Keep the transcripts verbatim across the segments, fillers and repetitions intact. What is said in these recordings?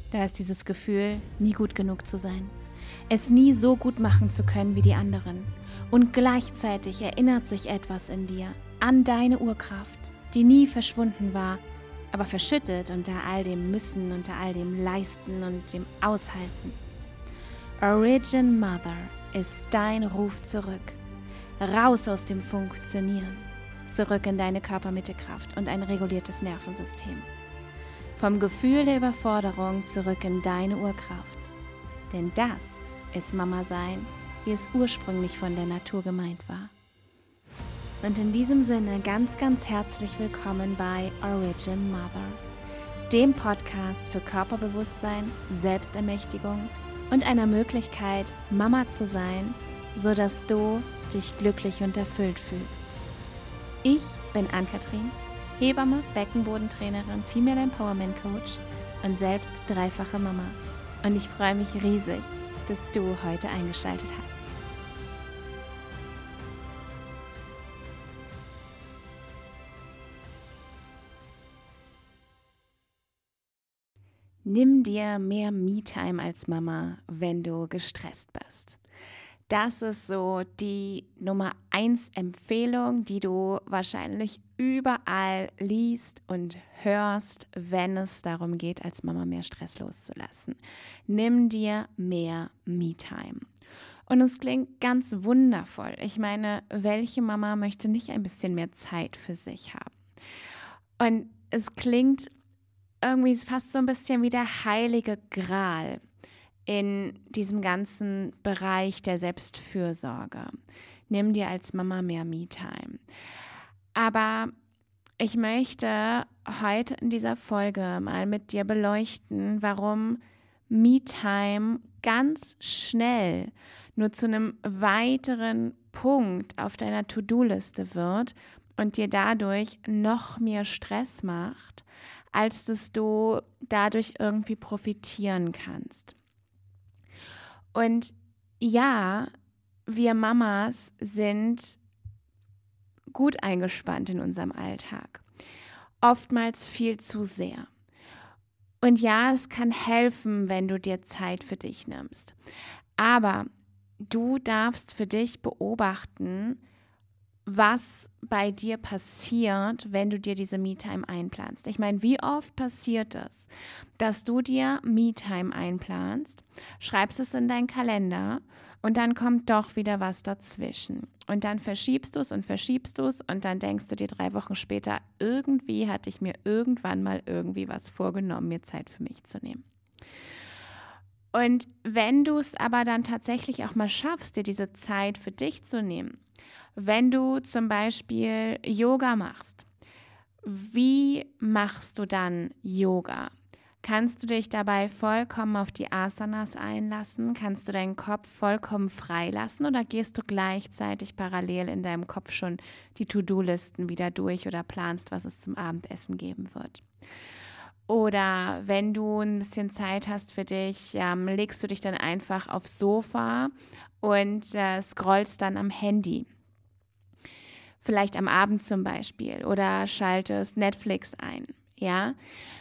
Da ist dieses Gefühl, nie gut genug zu sein, es nie so gut machen zu können wie die anderen. Und gleichzeitig erinnert sich etwas in dir an deine Urkraft, die nie verschwunden war, aber verschüttet unter all dem Müssen, unter all dem Leisten und dem Aushalten. Origin Mother ist dein Ruf zurück, raus aus dem Funktionieren, zurück in deine Körpermittekraft und ein reguliertes Nervensystem. Vom Gefühl der Überforderung zurück in deine Urkraft. Denn das ist Mama sein, wie es ursprünglich von der Natur gemeint war. Und in diesem Sinne ganz, ganz herzlich willkommen bei Origin Mother, dem Podcast für Körperbewusstsein, Selbstermächtigung und einer Möglichkeit, Mama zu sein, sodass du dich glücklich und erfüllt fühlst. Ich bin Ann-Kathrin, Hebamme, Beckenbodentrainerin, Female Empowerment Coach und selbst dreifache Mama. Und ich freue mich riesig, dass du heute eingeschaltet hast. Nimm dir mehr Me-Time als Mama, wenn du gestresst bist. Das ist so die Nummer eins Empfehlung, die du wahrscheinlich überall liest und hörst, wenn es darum geht, als Mama mehr Stress loszulassen. Nimm dir mehr Me-Time. Und es klingt ganz wundervoll. Ich meine, welche Mama möchte nicht ein bisschen mehr Zeit für sich haben? Und es klingt irgendwie fast so ein bisschen wie der heilige Gral in diesem ganzen Bereich der Selbstfürsorge. Nimm dir als Mama mehr Me-Time. Aber ich möchte heute in dieser Folge mal mit dir beleuchten, warum Me-Time ganz schnell nur zu einem weiteren Punkt auf deiner To-Do-Liste wird und dir dadurch noch mehr Stress macht, als dass du dadurch irgendwie profitieren kannst. Und ja, wir Mamas sind gut eingespannt in unserem Alltag, oftmals viel zu sehr. Und ja, es kann helfen, wenn du dir Zeit für dich nimmst. Aber du darfst für dich beobachten, was bei dir passiert, wenn du dir diese Me-Time einplanst. Ich meine, wie oft passiert es, dass du dir Me-Time einplanst, schreibst es in deinen Kalender und dann kommt doch wieder was dazwischen. Und dann verschiebst du es und verschiebst du es und dann denkst du dir drei Wochen später, irgendwie hatte ich mir irgendwann mal irgendwie was vorgenommen, mir Zeit für mich zu nehmen. Und wenn du es aber dann tatsächlich auch mal schaffst, dir diese Zeit für dich zu nehmen, wenn du zum Beispiel Yoga machst, wie machst du dann Yoga? Kannst du dich dabei vollkommen auf die Asanas einlassen? Kannst du deinen Kopf vollkommen freilassen oder gehst du gleichzeitig parallel in deinem Kopf schon die To-Do-Listen wieder durch oder planst, was es zum Abendessen geben wird? Oder wenn du ein bisschen Zeit hast für dich, ähm, legst du dich dann einfach aufs Sofa und äh, scrollst dann am Handy. Vielleicht am Abend zum Beispiel oder schaltest Netflix ein, ja?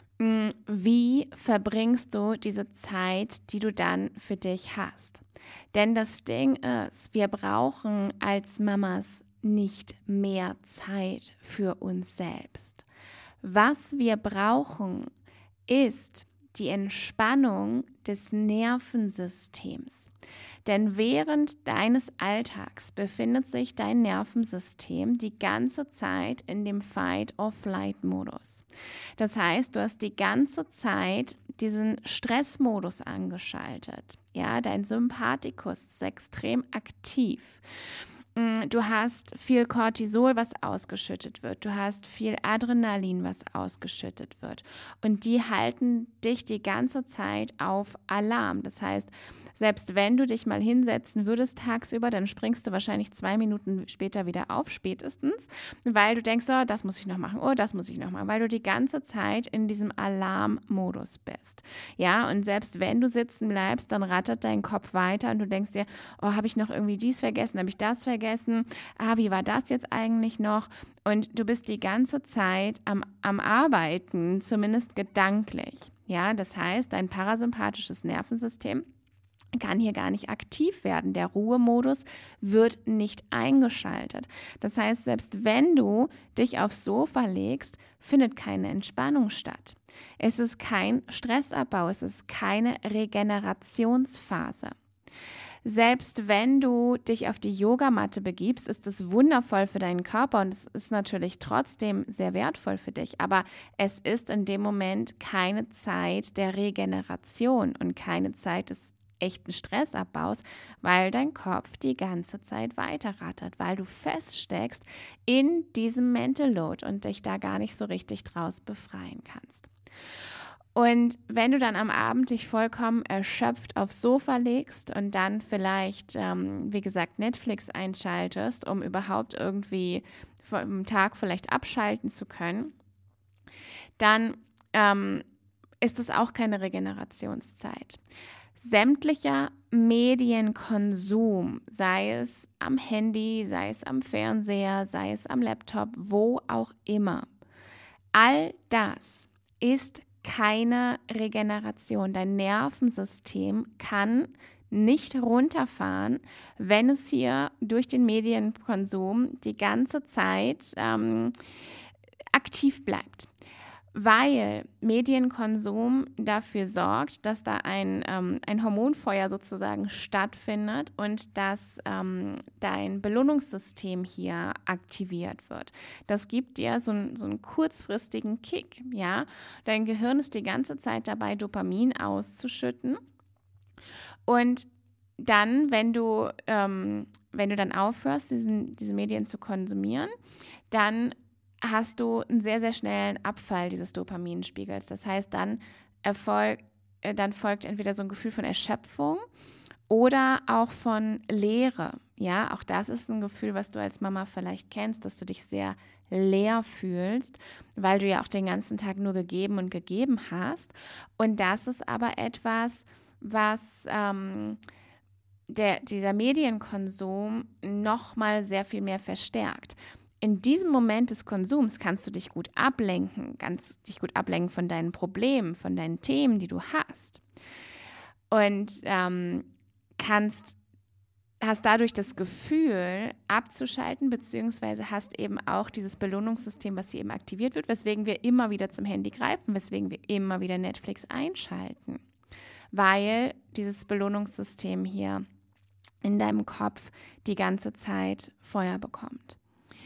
Wie verbringst du diese Zeit, die du dann für dich hast? Denn das Ding ist, wir brauchen als Mamas nicht mehr Zeit für uns selbst. Was wir brauchen, ist die Entspannung des Nervensystems. Denn während deines Alltags befindet sich dein Nervensystem die ganze Zeit in dem Fight-or-Flight-Modus. Das heißt, du hast die ganze Zeit diesen Stressmodus angeschaltet. Ja, dein Sympathikus ist extrem aktiv. Du hast viel Cortisol, was ausgeschüttet wird. Du hast viel Adrenalin, was ausgeschüttet wird. Und die halten dich die ganze Zeit auf Alarm. Das heißt, selbst wenn du dich mal hinsetzen würdest tagsüber, dann springst du wahrscheinlich zwei Minuten später wieder auf, spätestens, weil du denkst, oh, das muss ich noch machen, oh, das muss ich noch machen, weil du die ganze Zeit in diesem Alarmmodus bist. Ja, und selbst wenn du sitzen bleibst, dann rattert dein Kopf weiter und du denkst dir, oh, habe ich noch irgendwie dies vergessen, habe ich das vergessen, ah, wie war das jetzt eigentlich noch? Und du bist die ganze Zeit am, am Arbeiten, zumindest gedanklich. Ja, das heißt, dein parasympathisches Nervensystem kann hier gar nicht aktiv werden. Der Ruhemodus wird nicht eingeschaltet. Das heißt, selbst wenn du dich aufs Sofa legst, findet keine Entspannung statt. Es ist kein Stressabbau, es ist keine Regenerationsphase. Selbst wenn du dich auf die Yogamatte begibst, ist es wundervoll für deinen Körper und es ist natürlich trotzdem sehr wertvoll für dich. Aber es ist in dem Moment keine Zeit der Regeneration und keine Zeit des echten Stressabbaus, weil dein Kopf die ganze Zeit weiterrattert, weil du feststeckst in diesem Mental Load und dich da gar nicht so richtig draus befreien kannst. Und wenn du dann am Abend dich vollkommen erschöpft aufs Sofa legst und dann vielleicht, ähm, wie gesagt, Netflix einschaltest, um überhaupt irgendwie vom Tag vielleicht abschalten zu können, dann ähm, ist es auch keine Regenerationszeit. Sämtlicher Medienkonsum, sei es am Handy, sei es am Fernseher, sei es am Laptop, wo auch immer, all das ist keine Regeneration. Dein Nervensystem kann nicht runterfahren, wenn es hier durch den Medienkonsum die ganze Zeit ähm, aktiv bleibt. Weil Medienkonsum dafür sorgt, dass da ein, ähm, ein Hormonfeuer sozusagen stattfindet und dass ähm, dein Belohnungssystem hier aktiviert wird. Das gibt dir so, ein, so einen kurzfristigen Kick, ja. Dein Gehirn ist die ganze Zeit dabei, Dopamin auszuschütten und dann, wenn du, ähm, wenn du dann aufhörst, diesen, diese Medien zu konsumieren, dann hast du einen sehr, sehr schnellen Abfall dieses Dopaminspiegels. Das heißt, dann, erfolg, äh, dann folgt entweder so ein Gefühl von Erschöpfung oder auch von Leere. Ja, auch das ist ein Gefühl, was du als Mama vielleicht kennst, dass du dich sehr leer fühlst, weil du ja auch den ganzen Tag nur gegeben und gegeben hast. Und das ist aber etwas, was ähm, der, dieser Medienkonsum nochmal sehr viel mehr verstärkt. In diesem Moment des Konsums kannst du dich gut ablenken, kannst dich gut ablenken von deinen Problemen, von deinen Themen, die du hast. Und ähm, kannst, hast dadurch das Gefühl, abzuschalten, beziehungsweise hast eben auch dieses Belohnungssystem, was hier eben aktiviert wird, weswegen wir immer wieder zum Handy greifen, weswegen wir immer wieder Netflix einschalten. Weil dieses Belohnungssystem hier in deinem Kopf die ganze Zeit Feuer bekommt.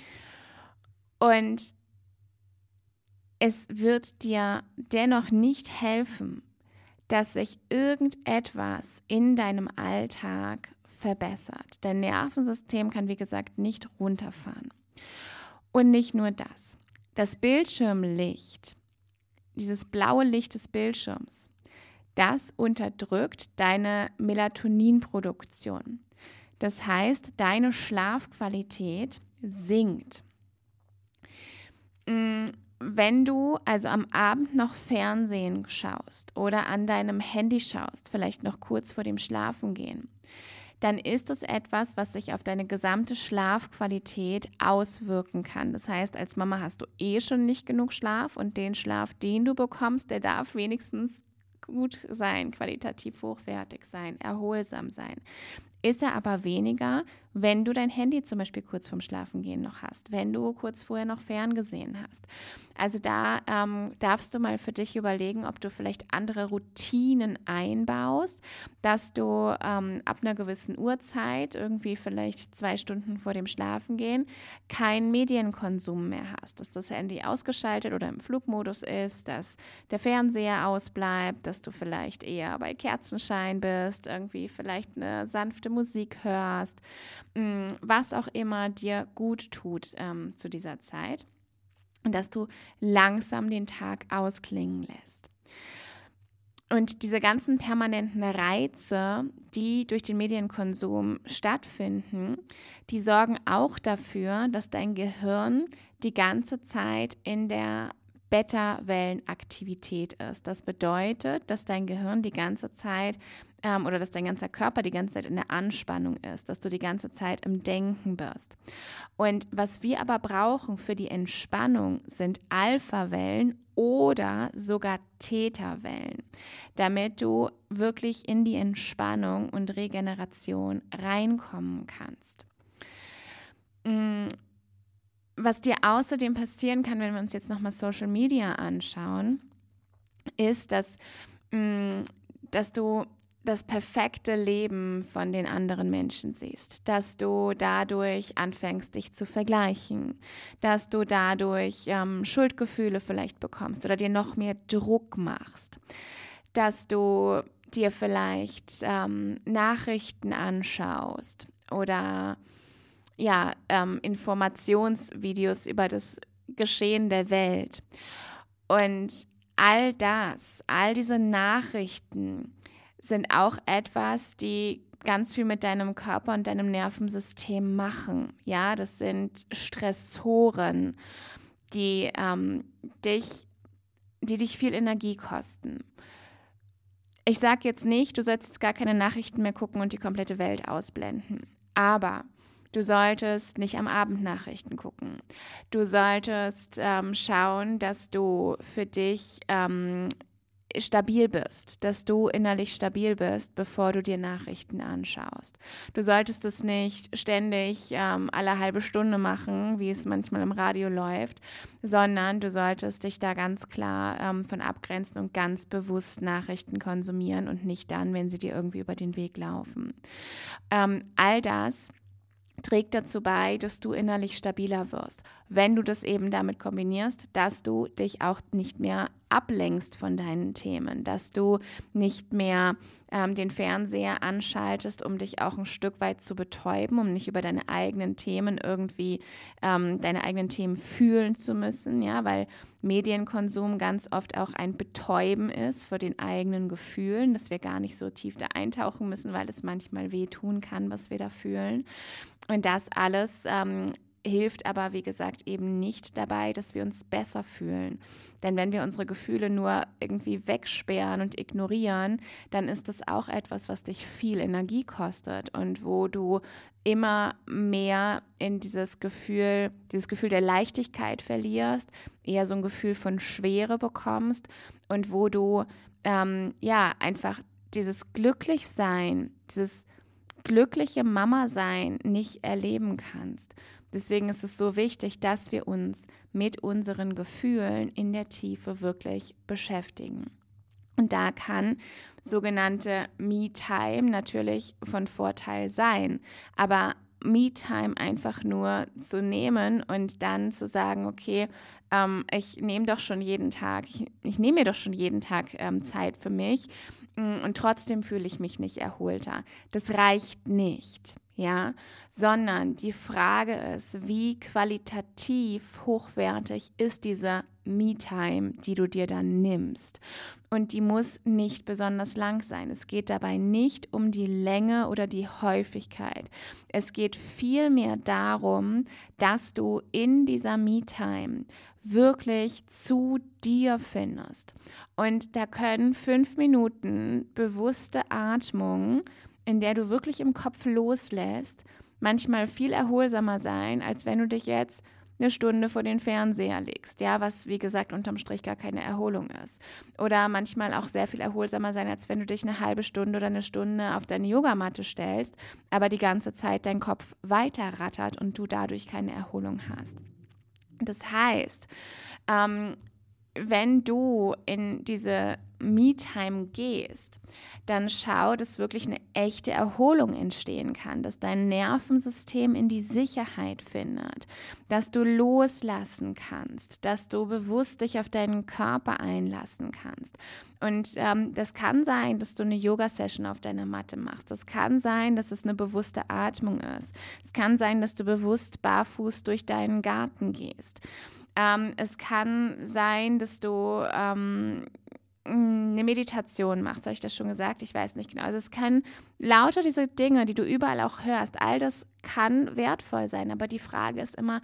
Und es wird dir dennoch nicht helfen, dass sich irgendetwas in deinem Alltag verbessert. Dein Nervensystem kann, wie gesagt, nicht runterfahren. Und nicht nur das. Das Bildschirmlicht, dieses blaue Licht des Bildschirms, das unterdrückt deine Melatoninproduktion. Das heißt, deine Schlafqualität sinkt. Wenn du also am Abend noch Fernsehen schaust oder an deinem Handy schaust, vielleicht noch kurz vor dem Schlafengehen, dann ist es etwas, was sich auf deine gesamte Schlafqualität auswirken kann. Das heißt, als Mama hast du eh schon nicht genug Schlaf und den Schlaf, den du bekommst, der darf wenigstens gut sein, qualitativ hochwertig sein, erholsam sein. Ist er aber weniger, wenn du dein Handy zum Beispiel kurz vorm Schlafengehen noch hast, wenn du kurz vorher noch ferngesehen hast. Also da ähm, darfst du mal für dich überlegen, ob du vielleicht andere Routinen einbaust, dass du ähm, ab einer gewissen Uhrzeit, irgendwie vielleicht zwei Stunden vor dem Schlafengehen, keinen Medienkonsum mehr hast, dass das Handy ausgeschaltet oder im Flugmodus ist, dass der Fernseher ausbleibt, dass du vielleicht eher bei Kerzenschein bist, irgendwie vielleicht eine sanfte Musik hörst, was auch immer dir gut tut ähm, zu dieser Zeit und dass du langsam den Tag ausklingen lässt. Und diese ganzen permanenten Reize, die durch den Medienkonsum stattfinden, die sorgen auch dafür, dass dein Gehirn die ganze Zeit in der Beta-Wellenaktivität ist. Das bedeutet, dass dein Gehirn die ganze Zeit ähm, oder dass dein ganzer Körper die ganze Zeit in der Anspannung ist, dass du die ganze Zeit im Denken bist. Und was wir aber brauchen für die Entspannung sind Alpha-Wellen oder sogar Theta-Wellen, damit du wirklich in die Entspannung und Regeneration reinkommen kannst. Was dir außerdem passieren kann, wenn wir uns jetzt nochmal Social Media anschauen, ist, dass, dass du das perfekte Leben von den anderen Menschen siehst, dass du dadurch anfängst, dich zu vergleichen, dass du dadurch ähm, Schuldgefühle vielleicht bekommst oder dir noch mehr Druck machst, dass du dir vielleicht ähm, Nachrichten anschaust oder ja, ähm, Informationsvideos über das Geschehen der Welt. Und all das, all diese Nachrichten sind auch etwas, die ganz viel mit deinem Körper und deinem Nervensystem machen. Ja, das sind Stressoren, die, ähm, dich, die dich viel Energie kosten. Ich sage jetzt nicht, du sollst jetzt gar keine Nachrichten mehr gucken und die komplette Welt ausblenden. Aber du solltest nicht am Abend Nachrichten gucken. Du solltest ähm, schauen, dass du für dich ähm, stabil bist, dass du innerlich stabil bist, bevor du dir Nachrichten anschaust. Du solltest es nicht ständig ähm, alle halbe Stunde machen, wie es manchmal im Radio läuft, sondern du solltest dich da ganz klar ähm, von abgrenzen und ganz bewusst Nachrichten konsumieren und nicht dann, wenn sie dir irgendwie über den Weg laufen. Ähm, all das trägt dazu bei, dass du innerlich stabiler wirst, wenn du das eben damit kombinierst, dass du dich auch nicht mehr ablenkst von deinen Themen, dass du nicht mehr ähm, den Fernseher anschaltest, um dich auch ein Stück weit zu betäuben, um nicht über deine eigenen Themen irgendwie ähm, deine eigenen Themen fühlen zu müssen, ja, weil Medienkonsum ganz oft auch ein Betäuben ist für den eigenen Gefühlen, dass wir gar nicht so tief da eintauchen müssen, weil es manchmal wehtun kann, was wir da fühlen. Und das alles ähm, hilft aber, wie gesagt, eben nicht dabei, dass wir uns besser fühlen. Denn wenn wir unsere Gefühle nur irgendwie wegsperren und ignorieren, dann ist das auch etwas, was dich viel Energie kostet und wo du immer mehr in dieses Gefühl, dieses Gefühl der Leichtigkeit verlierst, eher so ein Gefühl von Schwere bekommst und wo du ähm, ja einfach dieses Glücklichsein, dieses glückliche Mama-Sein nicht erleben kannst. Deswegen ist es so wichtig, dass wir uns mit unseren Gefühlen in der Tiefe wirklich beschäftigen. Und da kann sogenannte Me-Time natürlich von Vorteil sein. Aber Me-Time einfach nur zu nehmen und dann zu sagen, okay, ähm, ich nehme doch schon jeden Tag, ich, ich nehme mir doch schon jeden Tag ähm, Zeit für mich mh, und trotzdem fühle ich mich nicht erholter. Das reicht nicht, ja, sondern die Frage ist, wie qualitativ hochwertig ist diese Me-Time, die du dir dann nimmst. Und die muss nicht besonders lang sein. Es geht dabei nicht um die Länge oder die Häufigkeit. Es geht vielmehr darum, dass du in dieser Me-Time wirklich zu dir findest. Und da können fünf Minuten bewusste Atmung, in der du wirklich im Kopf loslässt, manchmal viel erholsamer sein, als wenn du dich jetzt eine Stunde vor den Fernseher legst, ja, was wie gesagt unterm Strich gar keine Erholung ist. Oder manchmal auch sehr viel erholsamer sein, als wenn du dich eine halbe Stunde oder eine Stunde auf deine Yogamatte stellst, aber die ganze Zeit dein Kopf weiter rattert und du dadurch keine Erholung hast. Das heißt, ähm, wenn du in diese Me-Time gehst, dann schau, dass wirklich eine echte Erholung entstehen kann, dass dein Nervensystem in die Sicherheit findet, dass du loslassen kannst, dass du bewusst dich auf deinen Körper einlassen kannst. Und ähm, das kann sein, dass du eine Yoga-Session auf deiner Matte machst. Das kann sein, dass es eine bewusste Atmung ist. Es kann sein, dass du bewusst barfuß durch deinen Garten gehst. Ähm, es kann sein, dass du ähm, eine Meditation machst, habe ich das schon gesagt? Ich weiß nicht genau. Also es kann lauter diese Dinge, die du überall auch hörst, all das kann wertvoll sein, aber die Frage ist immer,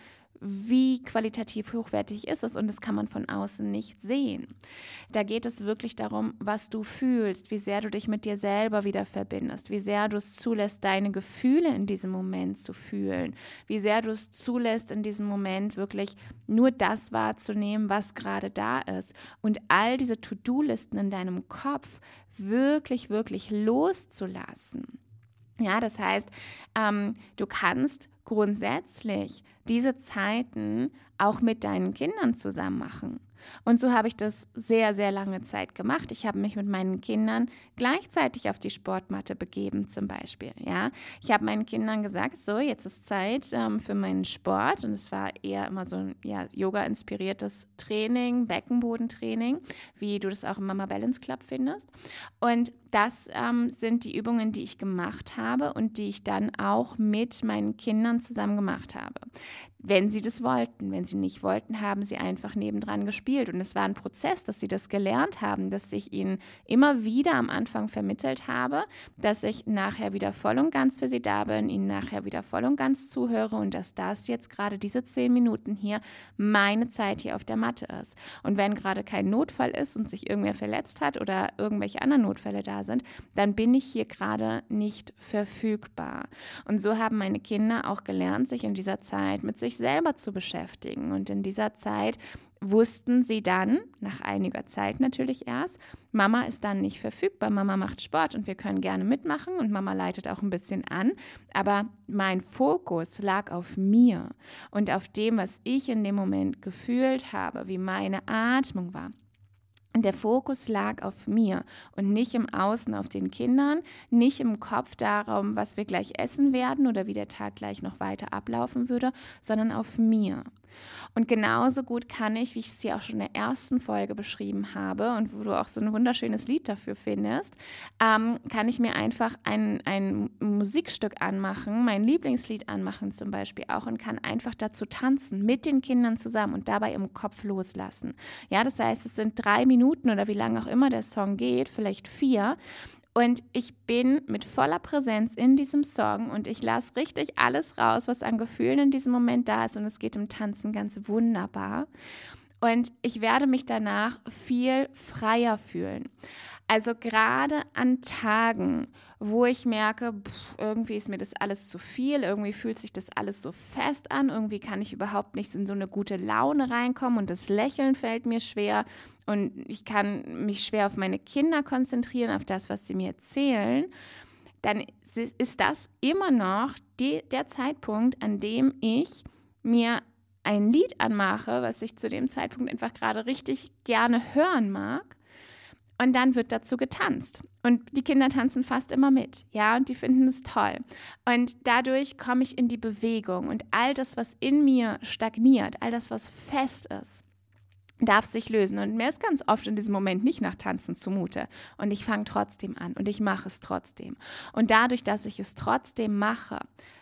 wie qualitativ hochwertig ist es und das kann man von außen nicht sehen. Da geht es wirklich darum, was du fühlst, wie sehr du dich mit dir selber wieder verbindest, wie sehr du es zulässt, deine Gefühle in diesem Moment zu fühlen, wie sehr du es zulässt, in diesem Moment wirklich nur das wahrzunehmen, was gerade da ist und all diese To-Do-Listen in deinem Kopf wirklich, wirklich loszulassen. Ja, das heißt, ähm, du kannst grundsätzlich diese Zeiten auch mit deinen Kindern zusammen machen. Und so habe ich das sehr, sehr lange Zeit gemacht. Ich habe mich mit meinen Kindern gleichzeitig auf die Sportmatte begeben zum Beispiel. Ja? Ich habe meinen Kindern gesagt, so jetzt ist Zeit ähm, für meinen Sport. Und es war eher immer so ein ja, Yoga-inspiriertes Training, Beckenbodentraining, wie du das auch im Mama Balance Club findest. Und das ähm, sind die Übungen, die ich gemacht habe und die ich dann auch mit meinen Kindern zusammen gemacht habe. Wenn sie das wollten. Wenn sie nicht wollten, haben sie einfach nebendran gespielt. Und es war ein Prozess, dass sie das gelernt haben, dass ich ihnen immer wieder am Anfang vermittelt habe, dass ich nachher wieder voll und ganz für sie da bin, ihnen nachher wieder voll und ganz zuhöre und dass das jetzt gerade diese zehn Minuten hier meine Zeit hier auf der Matte ist. Und wenn gerade kein Notfall ist und sich irgendwer verletzt hat oder irgendwelche anderen Notfälle da sind, dann bin ich hier gerade nicht verfügbar. Und so haben meine Kinder auch gelernt, sich in dieser Zeit mit sich selber zu beschäftigen. Und in dieser Zeit wussten sie dann, nach einiger Zeit natürlich erst, Mama ist dann nicht verfügbar, Mama macht Sport und wir können gerne mitmachen und Mama leitet auch ein bisschen an, aber mein Fokus lag auf mir und auf dem, was ich in dem Moment gefühlt habe, wie meine Atmung war. Der Fokus lag auf mir und nicht im Außen auf den Kindern, nicht im Kopf darum, was wir gleich essen werden oder wie der Tag gleich noch weiter ablaufen würde, sondern auf mir. Und genauso gut kann ich, wie ich es hier auch schon in der ersten Folge beschrieben habe und wo du auch so ein wunderschönes Lied dafür findest, ähm, kann ich mir einfach ein, ein Musikstück anmachen, mein Lieblingslied anmachen zum Beispiel auch und kann einfach dazu tanzen, mit den Kindern zusammen und dabei im Kopf loslassen. Ja, das heißt, es sind drei Minuten oder wie lange auch immer der Song geht, vielleicht vier. Und ich bin mit voller Präsenz in diesem Song und ich lasse richtig alles raus, was an Gefühlen in diesem Moment da ist und es geht im Tanzen ganz wunderbar. Und ich werde mich danach viel freier fühlen. Also gerade an Tagen, wo ich merke, pff, irgendwie ist mir das alles zu viel, irgendwie fühlt sich das alles so fest an, irgendwie kann ich überhaupt nicht in so eine gute Laune reinkommen und das Lächeln fällt mir schwer und ich kann mich schwer auf meine Kinder konzentrieren, auf das, was sie mir erzählen, dann ist das immer noch die, der Zeitpunkt, an dem ich mir ein Lied anmache, was ich zu dem Zeitpunkt einfach gerade richtig gerne hören mag. Und dann wird dazu getanzt. Und die Kinder tanzen fast immer mit, ja, und die finden es toll. Und dadurch komme ich in die Bewegung und all das, was in mir stagniert, all das, was fest ist, darf sich lösen. Und mir ist ganz oft in diesem Moment nicht nach Tanzen zumute. Und ich fange trotzdem an und ich mache es trotzdem. Und dadurch, dass ich es trotzdem mache,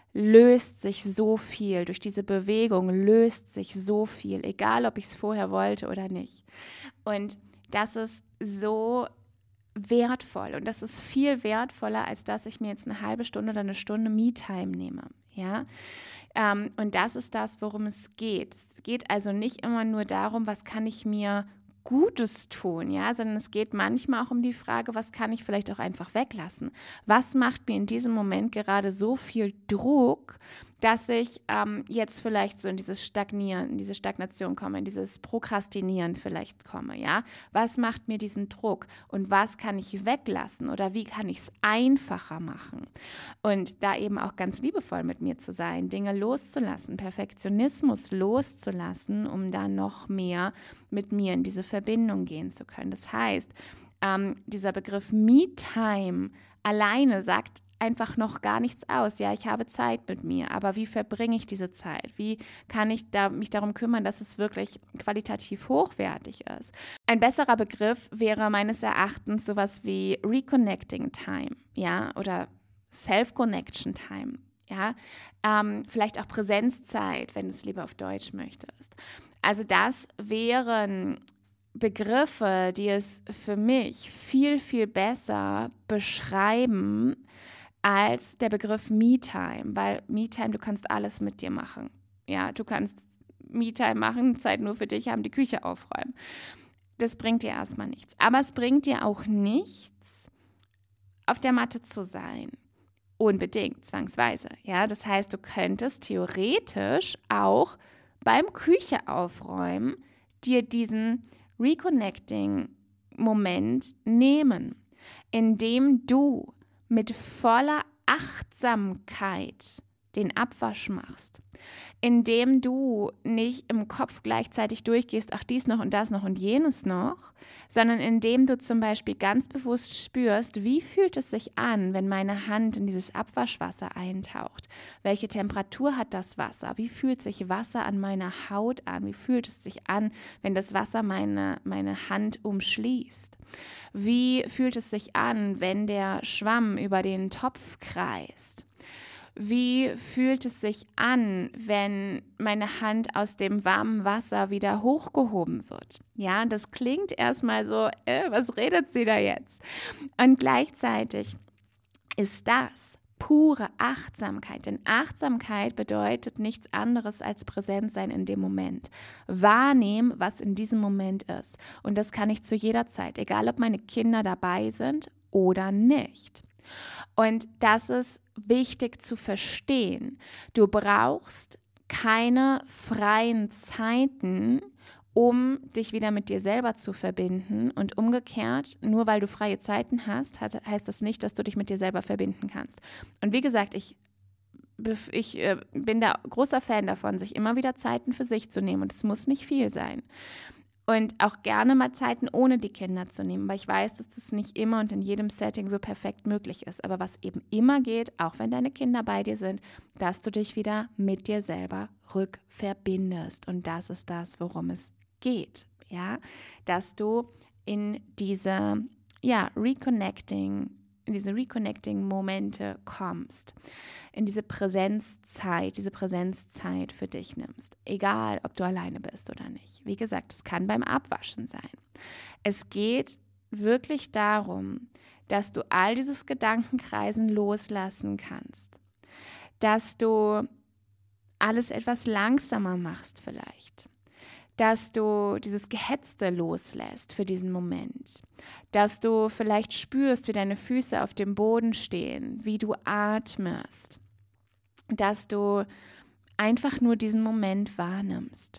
löst sich so viel. Durch diese Bewegung löst sich so viel, egal ob ich es vorher wollte oder nicht. Und das ist so wertvoll und das ist viel wertvoller, als dass ich mir jetzt eine halbe Stunde oder eine Stunde Me-Time nehme. Ja? Ähm, und das ist das, worum es geht. Es geht also nicht immer nur darum, was kann ich mir Gutes tun, ja, sondern es geht manchmal auch um die Frage, was kann ich vielleicht auch einfach weglassen? Was macht mir in diesem Moment gerade so viel Druck, dass ich ähm, jetzt vielleicht so in dieses Stagnieren, in diese Stagnation komme, in dieses Prokrastinieren vielleicht komme, ja? Was macht mir diesen Druck und was kann ich weglassen oder wie kann ich es einfacher machen? Und da eben auch ganz liebevoll mit mir zu sein, Dinge loszulassen, Perfektionismus loszulassen, um da noch mehr mit mir in diese Verbindung gehen zu können. Das heißt, ähm, dieser Begriff Me-Time alleine sagt einfach noch gar nichts aus. Ja, ich habe Zeit mit mir, aber wie verbringe ich diese Zeit? Wie kann ich da, mich darum kümmern, dass es wirklich qualitativ hochwertig ist? Ein besserer Begriff wäre meines Erachtens sowas wie Reconnecting Time, ja, oder Self-Connection Time, ja, ähm, vielleicht auch Präsenzzeit, wenn du es lieber auf Deutsch möchtest. Also das wären Begriffe, die es für mich viel, viel besser beschreiben als der Begriff Me-Time, weil Me-Time, du kannst alles mit dir machen. Ja, du kannst Me-Time machen, Zeit nur für dich haben, die Küche aufräumen. Das bringt dir erstmal nichts. Aber es bringt dir auch nichts, auf der Matte zu sein. Unbedingt, zwangsweise. Ja, das heißt, du könntest theoretisch auch beim Küche aufräumen dir diesen Reconnecting-Moment nehmen, indem du mit voller Achtsamkeit den Abwasch machst, indem du nicht im Kopf gleichzeitig durchgehst, ach dies noch und das noch und jenes noch, sondern indem du zum Beispiel ganz bewusst spürst, wie fühlt es sich an, wenn meine Hand in dieses Abwaschwasser eintaucht? Welche Temperatur hat das Wasser? Wie fühlt sich Wasser an meiner Haut an? Wie fühlt es sich an, wenn das Wasser meine, meine Hand umschließt? Wie fühlt es sich an, wenn der Schwamm über den Topf kreist? Wie fühlt es sich an, wenn meine Hand aus dem warmen Wasser wieder hochgehoben wird? Ja, das klingt erstmal so, äh, was redet sie da jetzt? Und gleichzeitig ist das pure Achtsamkeit. Denn Achtsamkeit bedeutet nichts anderes als präsent sein in dem Moment. Wahrnehmen, was in diesem Moment ist. Und das kann ich zu jeder Zeit, egal ob meine Kinder dabei sind oder nicht. Und das ist wichtig zu verstehen. Du brauchst keine freien Zeiten, um dich wieder mit dir selber zu verbinden. Und umgekehrt, nur weil du freie Zeiten hast, heißt das nicht, dass du dich mit dir selber verbinden kannst. Und wie gesagt, ich, ich bin da großer Fan davon, sich immer wieder Zeiten für sich zu nehmen. Und es muss nicht viel sein. Und auch gerne mal Zeiten ohne die Kinder zu nehmen, weil ich weiß, dass das nicht immer und in jedem Setting so perfekt möglich ist. Aber was eben immer geht, auch wenn deine Kinder bei dir sind, dass du dich wieder mit dir selber rückverbindest. Und das ist das, worum es geht. Ja? Dass du in diese ja, Reconnecting, in diese Reconnecting-Momente kommst, in diese Präsenzzeit, diese Präsenzzeit für dich nimmst, egal ob du alleine bist oder nicht. Wie gesagt, es kann beim Abwaschen sein. Es geht wirklich darum, dass du all dieses Gedankenkreisen loslassen kannst, dass du alles etwas langsamer machst vielleicht, dass du dieses Gehetzte loslässt für diesen Moment, dass du vielleicht spürst, wie deine Füße auf dem Boden stehen, wie du atmest, dass du einfach nur diesen Moment wahrnimmst.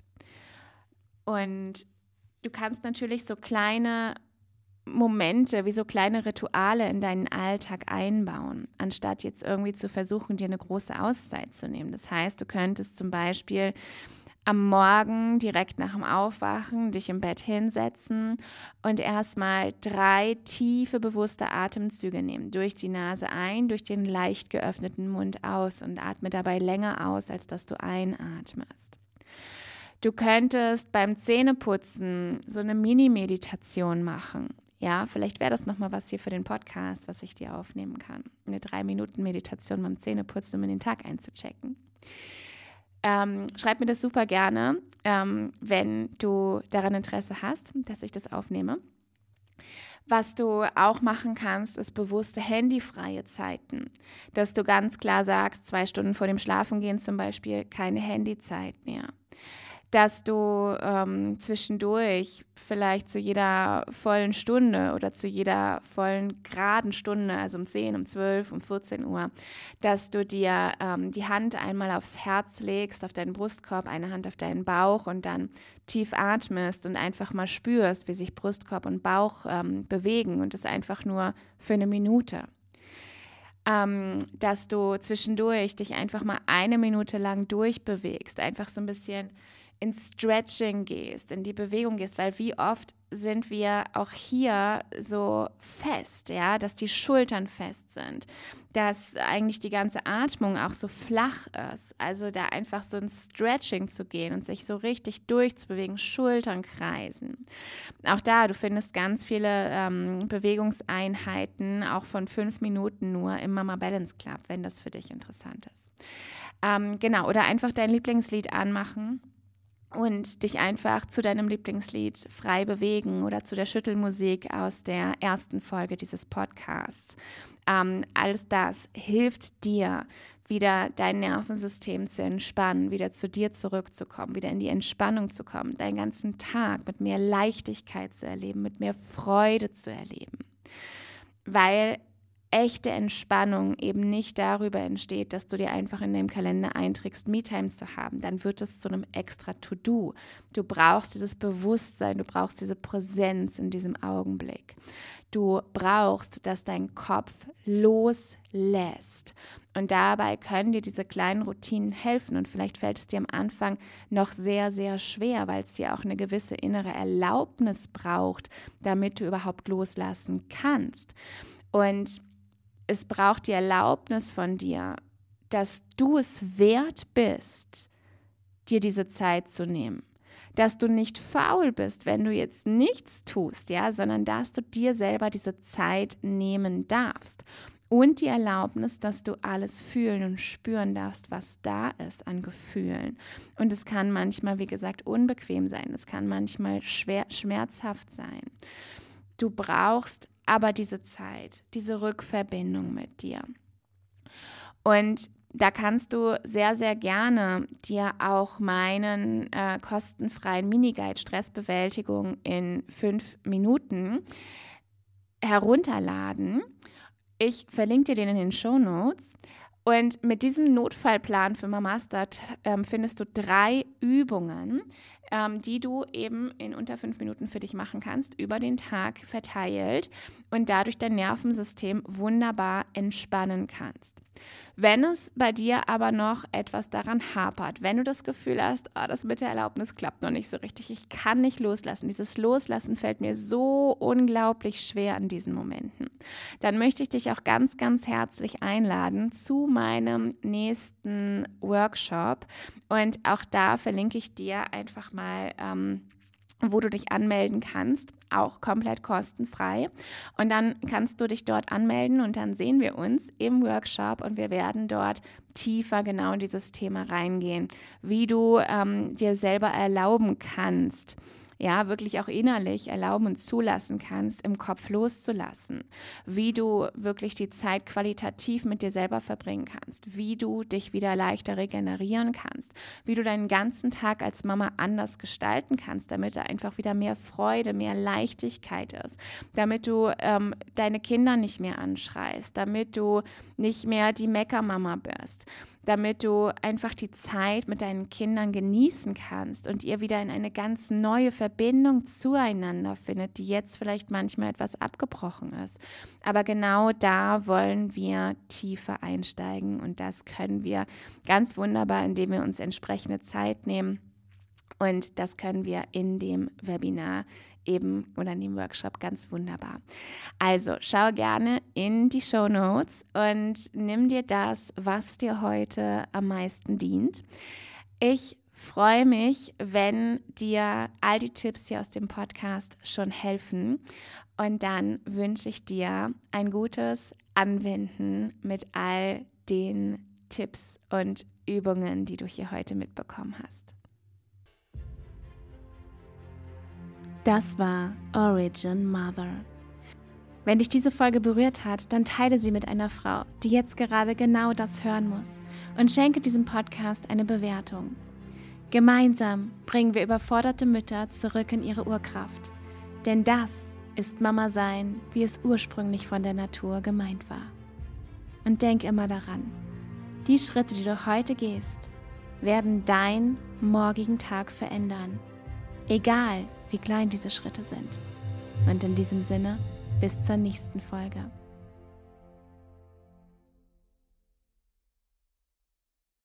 Und du kannst natürlich so kleine Momente, wie so kleine Rituale in deinen Alltag einbauen, anstatt jetzt irgendwie zu versuchen, dir eine große Auszeit zu nehmen. Das heißt, du könntest zum Beispiel am Morgen direkt nach dem Aufwachen dich im Bett hinsetzen und erstmal drei tiefe, bewusste Atemzüge nehmen. Durch die Nase ein, durch den leicht geöffneten Mund aus und atme dabei länger aus, als dass du einatmest. Du könntest beim Zähneputzen so eine Mini-Meditation machen. Ja, vielleicht wäre das nochmal was hier für den Podcast, was ich dir aufnehmen kann. Eine drei Minuten Meditation beim Zähneputzen, um in den Tag einzuchecken. Ähm, schreib mir das super gerne, ähm, wenn du daran Interesse hast, dass ich das aufnehme. Was du auch machen kannst, ist bewusste handyfreie Zeiten. Dass du ganz klar sagst, zwei Stunden vor dem Schlafengehen zum Beispiel keine Handyzeit mehr. Dass du ähm, zwischendurch vielleicht zu jeder vollen Stunde oder zu jeder vollen geraden Stunde, also um zehn, um zwölf, um vierzehn Uhr, dass du dir ähm, die Hand einmal aufs Herz legst, auf deinen Brustkorb, eine Hand auf deinen Bauch und dann tief atmest und einfach mal spürst, wie sich Brustkorb und Bauch ähm, bewegen und das einfach nur für eine Minute. Ähm, dass du zwischendurch dich einfach mal eine Minute lang durchbewegst, einfach so ein bisschen ins Stretching gehst, in die Bewegung gehst, weil wie oft sind wir auch hier so fest, ja, dass die Schultern fest sind, dass eigentlich die ganze Atmung auch so flach ist, also da einfach so ins Stretching zu gehen und sich so richtig durchzubewegen, Schultern kreisen. Auch da, du findest ganz viele ähm, Bewegungseinheiten, auch von fünf Minuten nur im Mama Balance Club, wenn das für dich interessant ist. Ähm, genau, oder einfach dein Lieblingslied anmachen und dich einfach zu deinem Lieblingslied frei bewegen oder zu der Schüttelmusik aus der ersten Folge dieses Podcasts. ähm, alles das hilft dir, wieder dein Nervensystem zu entspannen, wieder zu dir zurückzukommen, wieder in die Entspannung zu kommen, deinen ganzen Tag mit mehr Leichtigkeit zu erleben, mit mehr Freude zu erleben. Weil echte Entspannung eben nicht darüber entsteht, dass du dir einfach in deinem Kalender einträgst, Me-Time zu haben. Dann wird es zu einem extra To-Do. Du brauchst dieses Bewusstsein, du brauchst diese Präsenz in diesem Augenblick. Du brauchst, dass dein Kopf loslässt. Und dabei können dir diese kleinen Routinen helfen. Und vielleicht fällt es dir am Anfang noch sehr, sehr schwer, weil es dir auch eine gewisse innere Erlaubnis braucht, damit du überhaupt loslassen kannst. Und es braucht die Erlaubnis von dir, dass du es wert bist, dir diese Zeit zu nehmen. Dass du nicht faul bist, wenn du jetzt nichts tust, ja, sondern dass du dir selber diese Zeit nehmen darfst. Und die Erlaubnis, dass du alles fühlen und spüren darfst, was da ist an Gefühlen. Und es kann manchmal, wie gesagt, unbequem sein. Es kann manchmal schwer, schmerzhaft sein. Du brauchst aber diese Zeit, diese Rückverbindung mit dir. Und da kannst du sehr, sehr gerne dir auch meinen äh, kostenfreien Miniguide Stressbewältigung in fünf Minuten herunterladen. Ich verlinke dir den in den Shownotes. Und mit diesem Notfallplan für Mamastart ähm, findest du drei Übungen, ähm, die du eben in unter fünf Minuten für dich machen kannst, über den Tag verteilt und dadurch dein Nervensystem wunderbar entspannen kannst. Wenn es bei dir aber noch etwas daran hapert, wenn du das Gefühl hast, oh, das mit der Erlaubnis klappt noch nicht so richtig, ich kann nicht loslassen, dieses Loslassen fällt mir so unglaublich schwer in diesen Momenten, dann möchte ich dich auch ganz, ganz herzlich einladen zu meinem nächsten Workshop. Und auch da verlinke ich dir einfach mal, ähm, wo du dich anmelden kannst, auch komplett kostenfrei. Und dann kannst du dich dort anmelden und dann sehen wir uns im Workshop und wir werden dort tiefer genau in dieses Thema reingehen, wie du ähm, dir selber erlauben kannst, ja, wirklich auch innerlich erlauben und zulassen kannst, im Kopf loszulassen, wie du wirklich die Zeit qualitativ mit dir selber verbringen kannst, wie du dich wieder leichter regenerieren kannst, wie du deinen ganzen Tag als Mama anders gestalten kannst, damit da einfach wieder mehr Freude, mehr Leichtigkeit ist, damit du ähm, deine Kinder nicht mehr anschreist, damit du nicht mehr die Meckermama bist, damit du einfach die Zeit mit deinen Kindern genießen kannst und ihr wieder in eine ganz neue Verbindung zueinander findet, die jetzt vielleicht manchmal etwas abgebrochen ist. Aber genau da wollen wir tiefer einsteigen und das können wir ganz wunderbar, indem wir uns entsprechende Zeit nehmen und das können wir in dem Webinar eben oder in dem Workshop ganz wunderbar. Also schau gerne in die Shownotes und nimm dir das, was dir heute am meisten dient. Ich freue mich, wenn dir all die Tipps hier aus dem Podcast schon helfen und dann wünsche ich dir ein gutes Anwenden mit all den Tipps und Übungen, die du hier heute mitbekommen hast. Das war Origin Mother. Wenn dich diese Folge berührt hat, dann teile sie mit einer Frau, die jetzt gerade genau das hören muss und schenke diesem Podcast eine Bewertung. Gemeinsam bringen wir überforderte Mütter zurück in ihre Urkraft. Denn das ist Mama sein, wie es ursprünglich von der Natur gemeint war. Und denk immer daran, die Schritte, die du heute gehst, werden deinen morgigen Tag verändern. Egal, wie klein diese Schritte sind. Und in diesem Sinne, bis zur nächsten Folge.